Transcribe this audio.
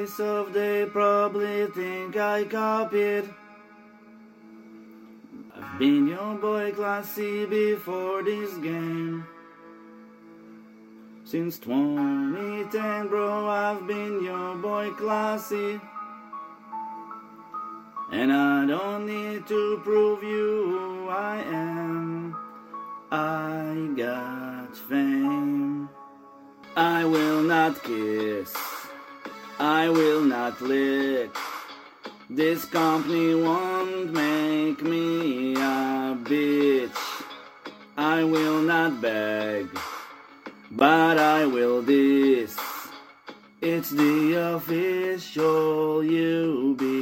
face off, they probably think I copied. I've been your boy Classy before this game. Since 2010, bro, I've been your boy Classy. And I don't need to prove you who I am. I got fame. I will not kiss, I will not lick. This company won't make me a bitch. I will not beg, but I will diss. It's the official UB.